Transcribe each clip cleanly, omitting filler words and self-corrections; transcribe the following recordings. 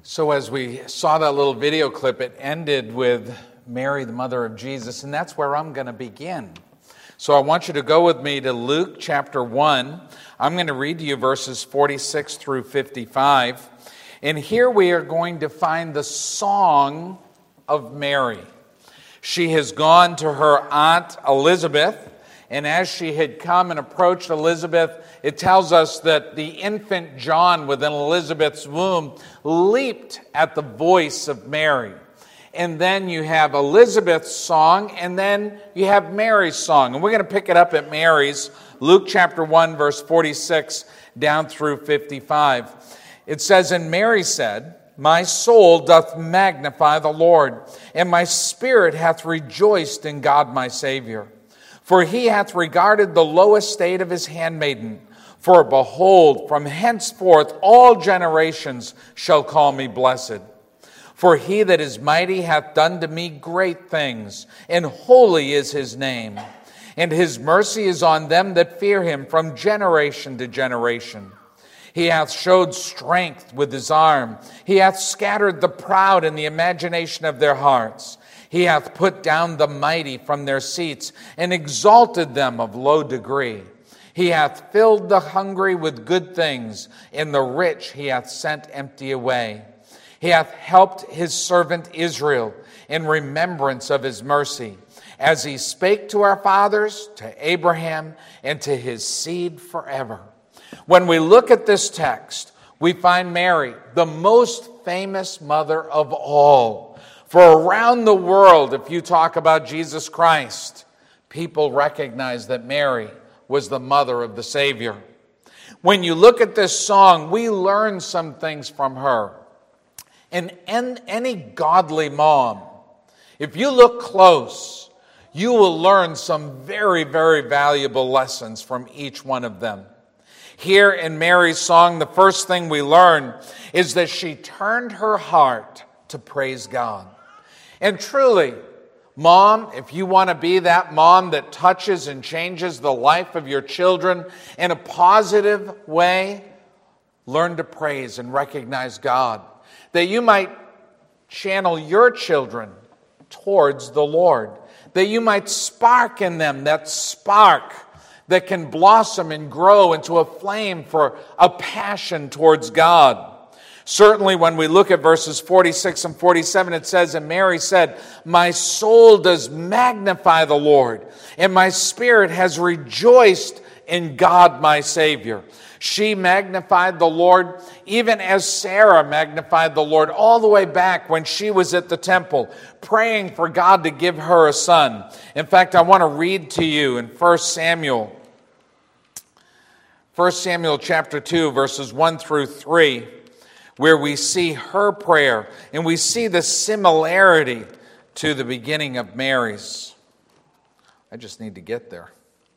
So as we saw that little video clip, it ended with Mary, the mother of Jesus, and that's where I'm going to begin. So I want you to go with me to Luke chapter 1. I'm going to read to you verses 46 through 55. And here we are going to find the song of Mary. She has gone to her aunt Elizabeth, and as she had come and approached Elizabeth, it tells us that the infant John within Elizabeth's womb leaped at the voice of Mary. And then you have Elizabeth's song, and then you have Mary's song. And we're going to pick it up at Mary's, Luke chapter 1, verse 46 down through 55. It says, "And Mary said, My soul doth magnify the Lord, and my spirit hath rejoiced in God my Savior. For he hath regarded the low estate of his handmaiden. For behold, from henceforth all generations shall call me blessed. For he that is mighty hath done to me great things, and holy is his name. And his mercy is on them that fear him from generation to generation. He hath showed strength with his arm. He hath scattered the proud in the imagination of their hearts. He hath put down the mighty from their seats, and exalted them of low degree. He hath filled the hungry with good things, and the rich he hath sent empty away. He hath helped his servant Israel in remembrance of his mercy, as he spake to our fathers, to Abraham, and to his seed forever." When we look at this text, we find Mary, the most famous mother of all. For around the world, if you talk about Jesus Christ, people recognize that Mary was the mother of the Savior. When you look at this song, we learn some things from her. And any godly mom, if you look close, you will learn some very, very valuable lessons from each one of them. Here in Mary's song, the first thing we learn is that she turned her heart to praise God. And truly, mom, if you want to be that mom that touches and changes the life of your children in a positive way, learn to praise and recognize God, that you might channel your children towards the Lord, that you might spark in them that spark that can blossom and grow into a flame for a passion towards God. Certainly when we look at verses 46 and 47, it says, "And Mary said, My soul does magnify the Lord, and my spirit has rejoiced in God my Savior." She magnified the Lord even as Sarah magnified the Lord all the way back when she was at the temple praying for God to give her a son. In fact, I want to read to you in 1 Samuel chapter 2, verses 1 through 3, where we see her prayer and we see the similarity to the beginning of Mary's. I just need to get there.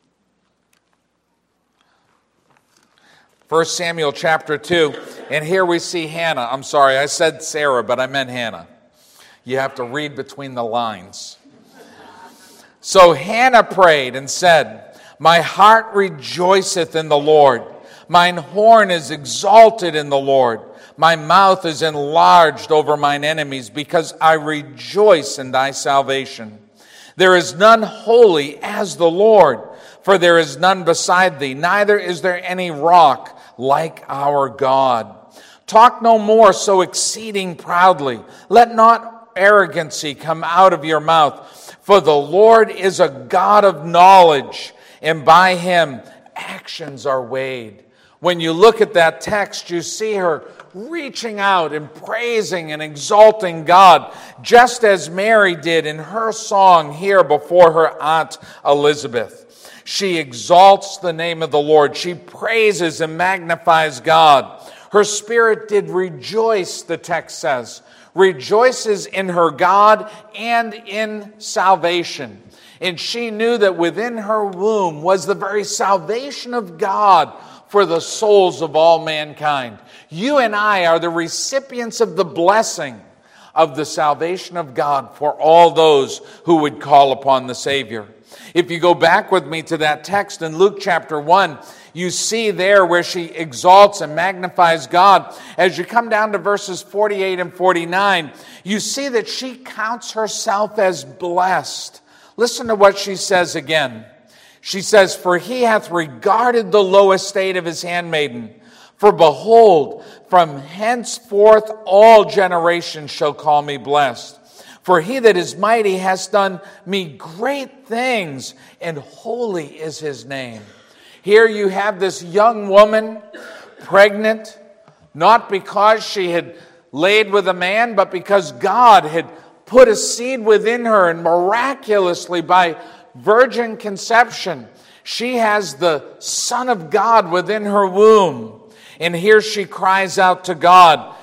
1 Samuel chapter 2, and here we see Hannah. I'm sorry, I said Sarah, but I meant Hannah. You have to read between the lines. "So Hannah prayed and said, My heart rejoiceth in the Lord. Mine horn is exalted in the Lord. My mouth is enlarged over mine enemies, because I rejoice in thy salvation. There is none holy as the Lord, for there is none beside thee, neither is there any rock like our God. Talk no more so exceeding proudly. Let not arrogancy come out of your mouth, for the Lord is a God of knowledge, and by him actions are weighed." When you look at that text, you see her reaching out and praising and exalting God, just as Mary did in her song here before her aunt Elizabeth. She exalts the name of the Lord. She praises and magnifies God. Her spirit did rejoice, the text says. Rejoices in her God and in salvation. And she knew that within her womb was the very salvation of God for the souls of all mankind. You and I are the recipients of the blessing of the salvation of God for all those who would call upon the Savior. If you go back with me to that text in Luke chapter 1, you see there where she exalts and magnifies God. As you come down to verses 48 and 49, you see that she counts herself as blessed. Listen to what she says again. She says, "For he hath regarded the low estate of his handmaiden. For behold, from henceforth all generations shall call me blessed. For he that is mighty has done me great things, and holy is his name." Here you have this young woman, pregnant, not because she had laid with a man, but because God had put a seed within her, and miraculously by virgin conception, she has the Son of God within her womb. And here she cries out to God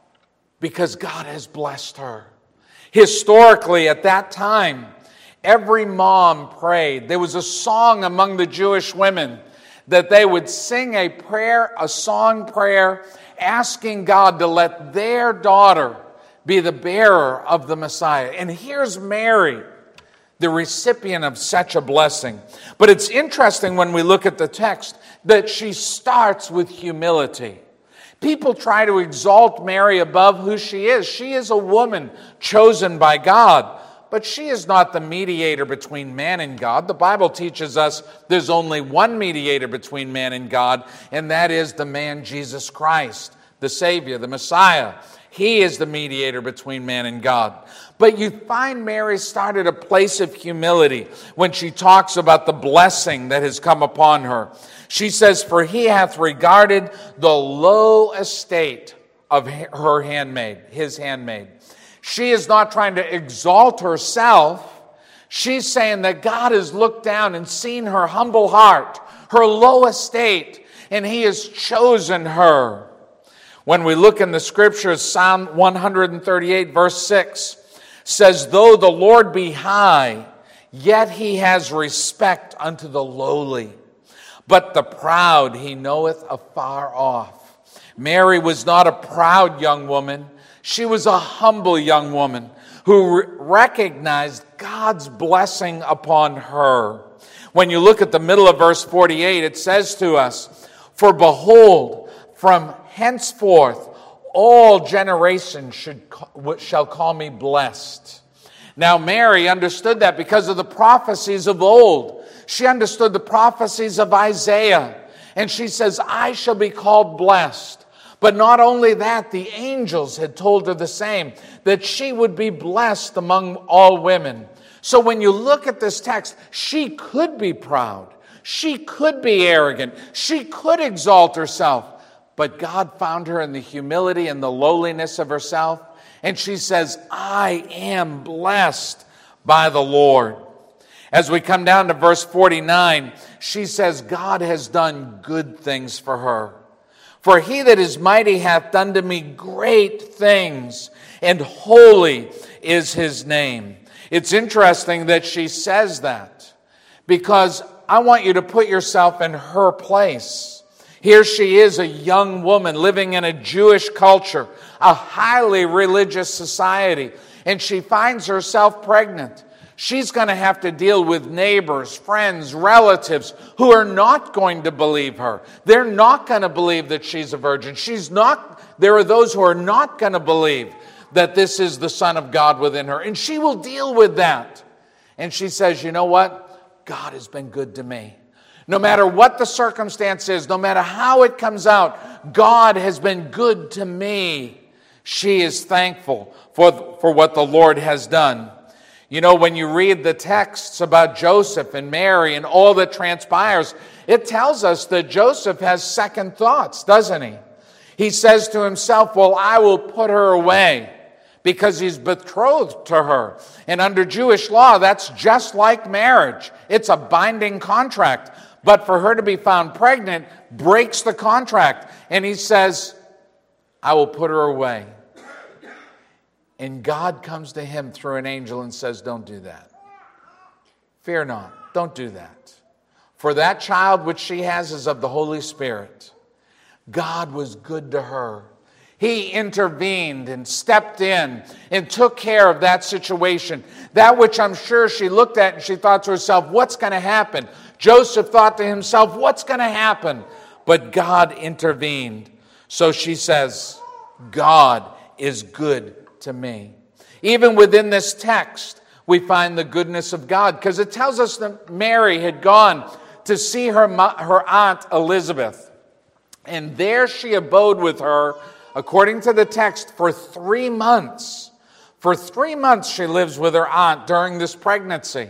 because God has blessed her. Historically, at that time, every mom prayed. There was a song among the Jewish women that they would sing a prayer, a song prayer, asking God to let their daughter be the bearer of the Messiah. And here's Mary, the recipient of such a blessing. But it's interesting when we look at the text that she starts with humility. People try to exalt Mary above who she is. She is a woman chosen by God, but she is not the mediator between man and God. The Bible teaches us there's only one mediator between man and God, and that is the man Jesus Christ, the Savior, the Messiah. He is the mediator between man and God. But you find Mary start at a place of humility when she talks about the blessing that has come upon her. She says, "For he hath regarded the low estate of her handmaid, his handmaid." She is not trying to exalt herself. She's saying that God has looked down and seen her humble heart, her low estate, and he has chosen her. When we look in the scriptures, Psalm 138 verse 6 says, "Though the Lord be high, yet he has respect unto the lowly. But the proud he knoweth afar off." Mary was not a proud young woman. She was a humble young woman who recognized God's blessing upon her. When you look at the middle of verse 48, it says to us, "For behold, from henceforth all generations shall call me blessed." Now Mary understood that because of the prophecies of old. She understood the prophecies of Isaiah. And she says, "I shall be called blessed." But not only that, the angels had told her the same, that she would be blessed among all women. So when you look at this text, she could be proud. She could be arrogant. She could exalt herself. But God found her in the humility and the lowliness of herself. And she says, "I am blessed by the Lord." As we come down to verse 49, she says, God has done good things for her. "For he that is mighty hath done to me great things, and holy is his name." It's interesting that she says that, because I want you to put yourself in her place. Here she is, a young woman living in a Jewish culture, a highly religious society, and she finds herself pregnant. She's going to have to deal with neighbors, friends, relatives who are not going to believe her. They're not going to believe that she's a virgin. There are those who are not going to believe that this is the Son of God within her. And she will deal with that. And she says, "You know what? God has been good to me. No matter what the circumstance is, no matter how it comes out, God has been good to me." She is thankful for what the Lord has done. You know, when you read the texts about Joseph and Mary and all that transpires, it tells us that Joseph has second thoughts, doesn't he? He says to himself, "Well, I will put her away," because he's betrothed to her. And under Jewish law, that's just like marriage. It's a binding contract. But for her to be found pregnant breaks the contract. And he says, "I will put her away." And God comes to him through an angel and says, "Don't do that. Fear not. Don't do that. For that child which she has is of the Holy Spirit." God was good to her. He intervened and stepped in and took care of that situation. That which I'm sure she looked at and she thought to herself, what's going to happen? Joseph thought to himself, what's going to happen? But God intervened. So she says, God is good to me. Even within this text, we find the goodness of God, because it tells us that Mary had gone to see her aunt Elizabeth. And there she abode with her, according to the text, for 3 months. For 3 months she lives with her aunt during this pregnancy.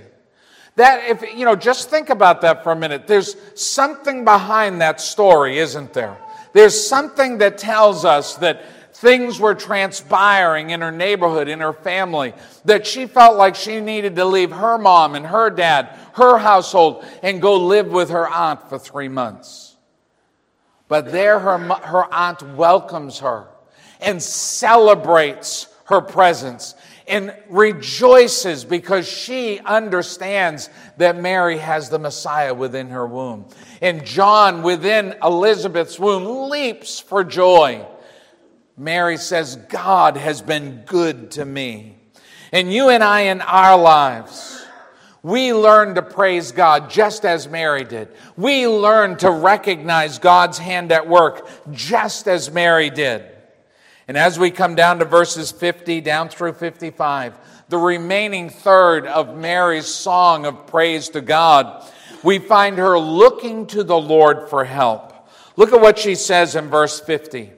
Just think about that for a minute. There's something behind that story, isn't there? There's something that tells us that things were transpiring in her neighborhood, in her family, that she felt like she needed to leave her mom and her dad, her household, and go live with her aunt for 3 months. But there her aunt welcomes her and celebrates her presence and rejoices because she understands that Mary has the Messiah within her womb. And John, within Elizabeth's womb, leaps for joy. Mary says, God has been good to me. And you and I in our lives, we learn to praise God just as Mary did. We learn to recognize God's hand at work just as Mary did. And as we come down to verses 50 down through 55, the remaining third of Mary's song of praise to God, we find her looking to the Lord for help. Look at what she says in verse 50.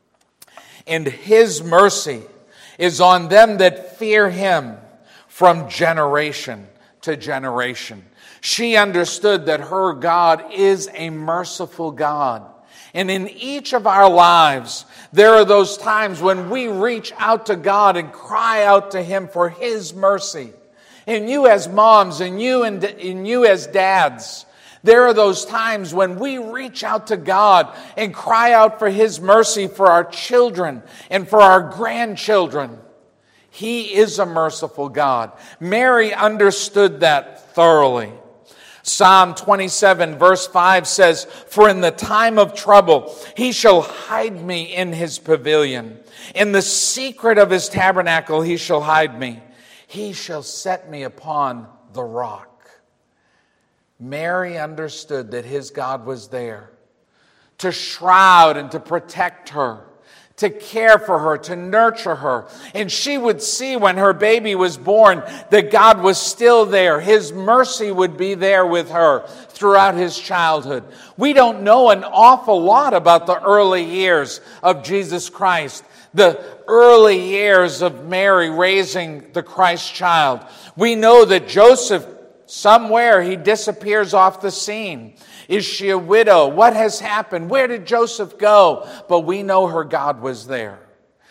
And his mercy is on them that fear him from generation to generation. She understood that her God is a merciful God. And in each of our lives, there are those times when we reach out to God and cry out to him for his mercy. And you as moms and you as dads, there are those times when we reach out to God and cry out for his mercy for our children and for our grandchildren. He is a merciful God. Mary understood that thoroughly. Psalm 27 verse 5 says, For in the time of trouble he shall hide me in his pavilion. In the secret of his tabernacle he shall hide me. He shall set me upon the rock. Mary understood that his God was there to shroud and to protect her, to care for her, to nurture her. And she would see when her baby was born that God was still there. His mercy would be there with her throughout his childhood. We don't know an awful lot about the early years of Jesus Christ, the early years of Mary raising the Christ child. We know that Joseph, somewhere he disappears off the scene. Is she a widow? What has happened? Where did Joseph go? But we know her God was there.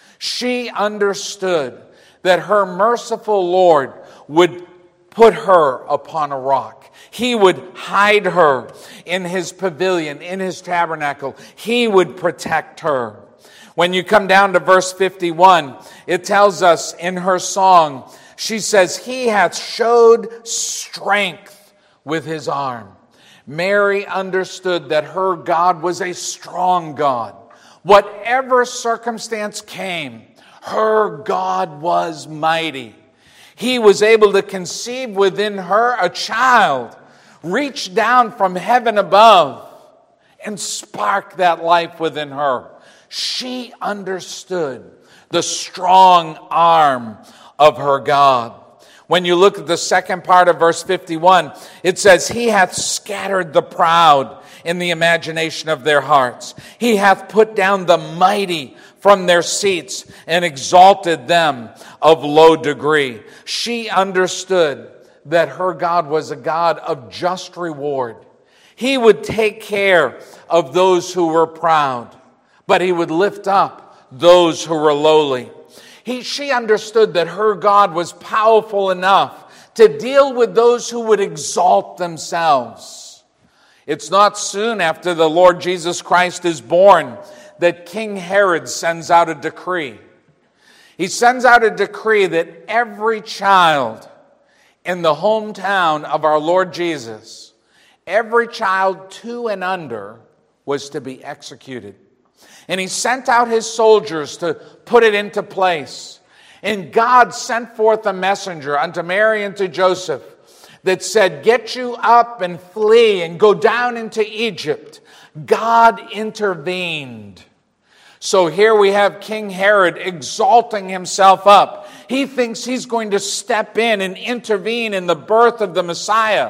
She understood that her merciful Lord would put her upon a rock. He would hide her in his pavilion, in his tabernacle. He would protect her. When you come down to verse 51, it tells us in her song, she says, He hath showed strength with his arm. Mary understood that her God was a strong God. Whatever circumstance came, her God was mighty. He was able to conceive within her a child, reach down from heaven above, and spark that life within her. She understood the strong arm of her God. When you look at the second part of verse 51, it says, He hath scattered the proud in the imagination of their hearts. He hath put down the mighty from their seats and exalted them of low degree. She understood that her God was a God of just reward. He would take care of those who were proud, but he would lift up those who were lowly. She understood that her God was powerful enough to deal with those who would exalt themselves. It's not soon after the Lord Jesus Christ is born that King Herod sends out a decree. He sends out a decree that every child in the hometown of our Lord Jesus, every child 2 and under, was to be executed. And he sent out his soldiers to put it into place. And God sent forth a messenger unto Mary and to Joseph that said, get you up and flee and go down into Egypt. God intervened. So here we have King Herod exalting himself up. He thinks he's going to step in and intervene in the birth of the Messiah.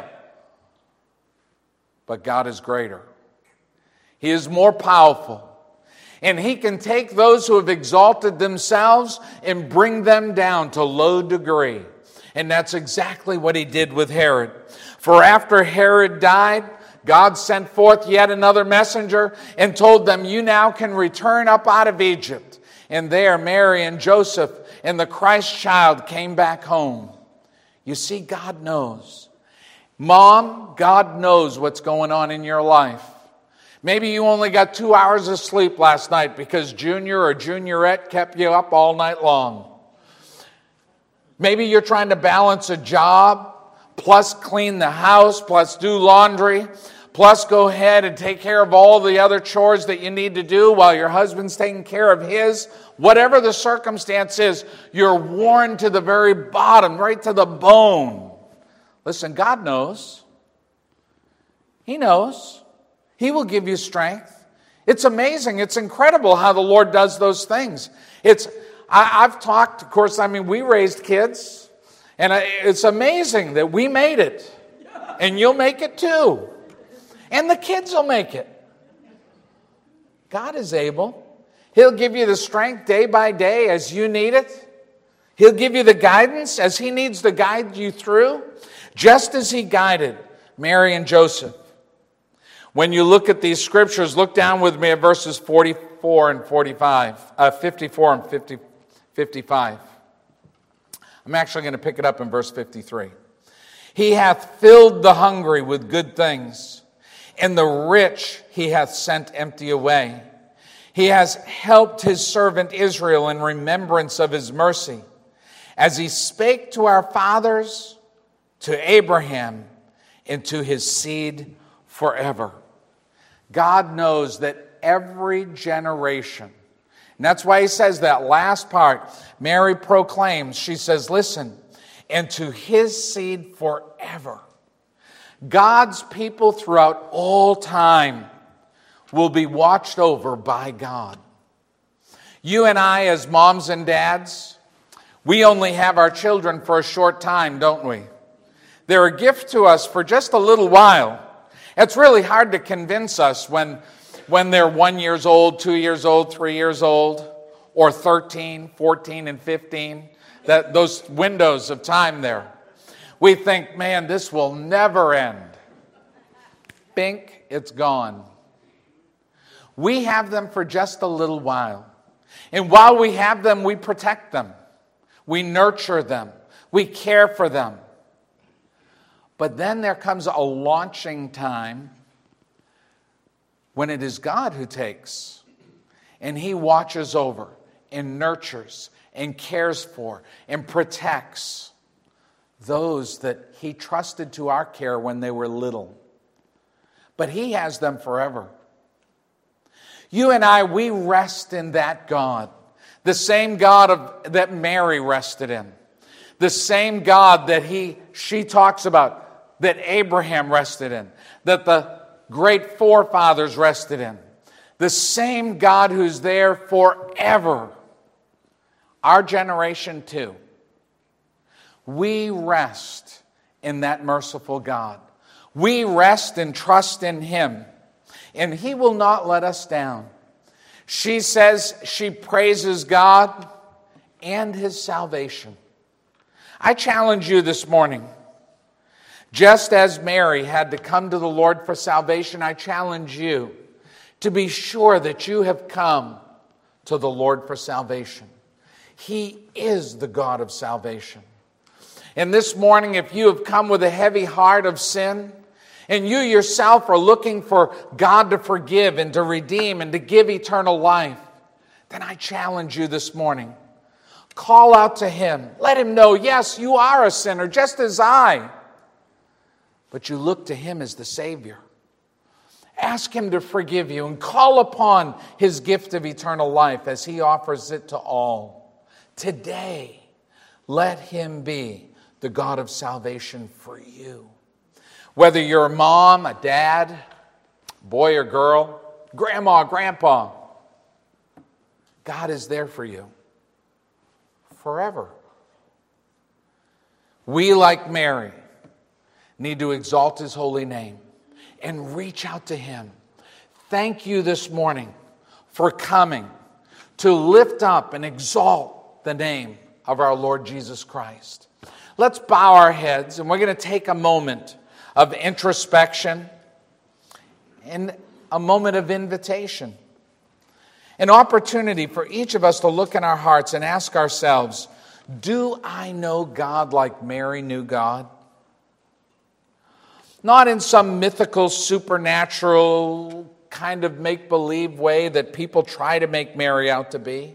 But God is greater. He is more powerful. And he can take those who have exalted themselves and bring them down to low degree. And that's exactly what he did with Herod. For after Herod died, God sent forth yet another messenger and told them, you now can return up out of Egypt. And there Mary and Joseph and the Christ child came back home. You see, God knows. Mom, God knows what's going on in your life. Maybe you only got 2 hours of sleep last night because Junior or Juniorette kept you up all night long. Maybe you're trying to balance a job, plus clean the house, plus do laundry, plus go ahead and take care of all the other chores that you need to do while your husband's taking care of his. Whatever the circumstance is, you're worn to the very bottom, right to the bone. Listen, God knows. He knows. He will give you strength. It's amazing. It's incredible how the Lord does those things. I've talked, of course, we raised kids. And it's amazing that we made it. And you'll make it too. And the kids will make it. God is able. He'll give you the strength day by day as you need it. He'll give you the guidance as He needs to guide you through. Just as He guided Mary and Joseph. When you look at these scriptures, look down with me at verses 54 and 55. I'm actually going to pick it up in verse 53. He hath filled the hungry with good things, and the rich He hath sent empty away. He has helped His servant Israel in remembrance of His mercy, as He spake to our fathers, to Abraham, and to his seed forever. God knows that every generation, and that's why He says that last part, Mary proclaims, she says, listen, and to His seed forever. God's people throughout all time will be watched over by God. You and I, as moms and dads, we only have our children for a short time, don't we? They're a gift to us for just a little while. It's really hard to convince us when they're 1 year old, 2 years old, 3 years old, or 13, 14, and 15, that those windows of time there. We think, man, this will never end. Bink, it's gone. We have them for just a little while. And while we have them, we protect them. We nurture them. We care for them. But then there comes a launching time when it is God who takes, and He watches over and nurtures and cares for and protects those that He trusted to our care when they were little. But He has them forever. You and I, we rest in that God, the same God that Mary rested in, the same God that she talks about, that Abraham rested in, that the great forefathers rested in. The same God who's there forever. Our generation too. We rest in that merciful God. We rest and trust in Him. And He will not let us down. She says she praises God and His salvation. I challenge you this morning. Just as Mary had to come to the Lord for salvation, I challenge you to be sure that you have come to the Lord for salvation. He is the God of salvation. And this morning, if you have come with a heavy heart of sin, and you yourself are looking for God to forgive and to redeem and to give eternal life, then I challenge you this morning. Call out to Him. Let Him know, yes, you are a sinner, just as I. But you look to Him as the Savior. Ask him to forgive you and call upon his gift of eternal life as he offers it to all. Today, let him be the God of salvation for you. Whether you're a mom, a dad, boy or girl, grandma, grandpa, God is there for you forever. We, like Mary, need to exalt his holy name and reach out to him. Thank you this morning for coming to lift up and exalt the name of our Lord Jesus Christ. Let's bow our heads, and we're going to take a moment of introspection and a moment of invitation. An opportunity for each of us to look in our hearts and ask ourselves, do I know God like Mary knew God? Not in some mythical, supernatural kind of make-believe way that people try to make Mary out to be.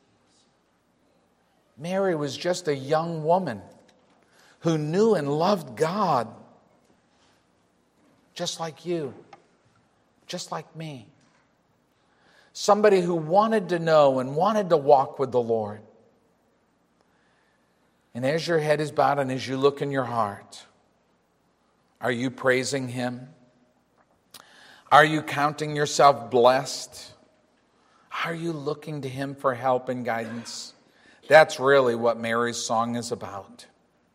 Mary was just a young woman who knew and loved God, just like you, just like me. Somebody who wanted to know and wanted to walk with the Lord. And as your head is bowed and as you look in your heart, are you praising him? Are you counting yourself blessed? Are you looking to him for help and guidance? That's really what Mary's song is about.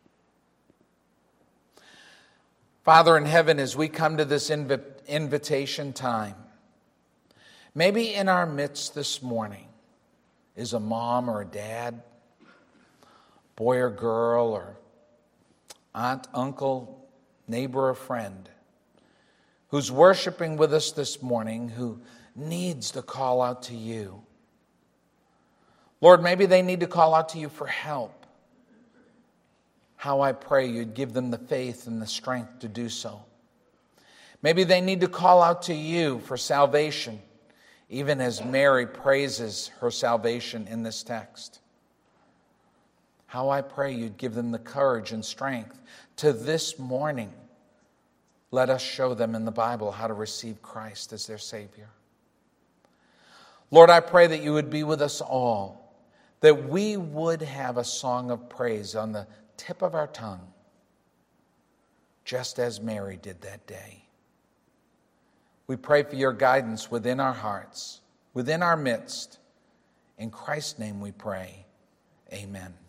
Father in heaven, as we come to this invitation time, maybe in our midst this morning is a mom or a dad, boy or girl, or aunt, uncle, neighbor or friend who's worshiping with us this morning, who needs to call out to you. Lord, maybe they need to call out to you for help. How I pray you'd give them the faith and the strength to do so. Maybe they need to call out to you for salvation, even as Mary praises her salvation in this text. How I pray you'd give them the courage and strength to this morning. Let us show them in the Bible how to receive Christ as their Savior. Lord, I pray that you would be with us all, that we would have a song of praise on the tip of our tongue, just as Mary did that day. We pray for your guidance within our hearts, within our midst. In Christ's name we pray. Amen.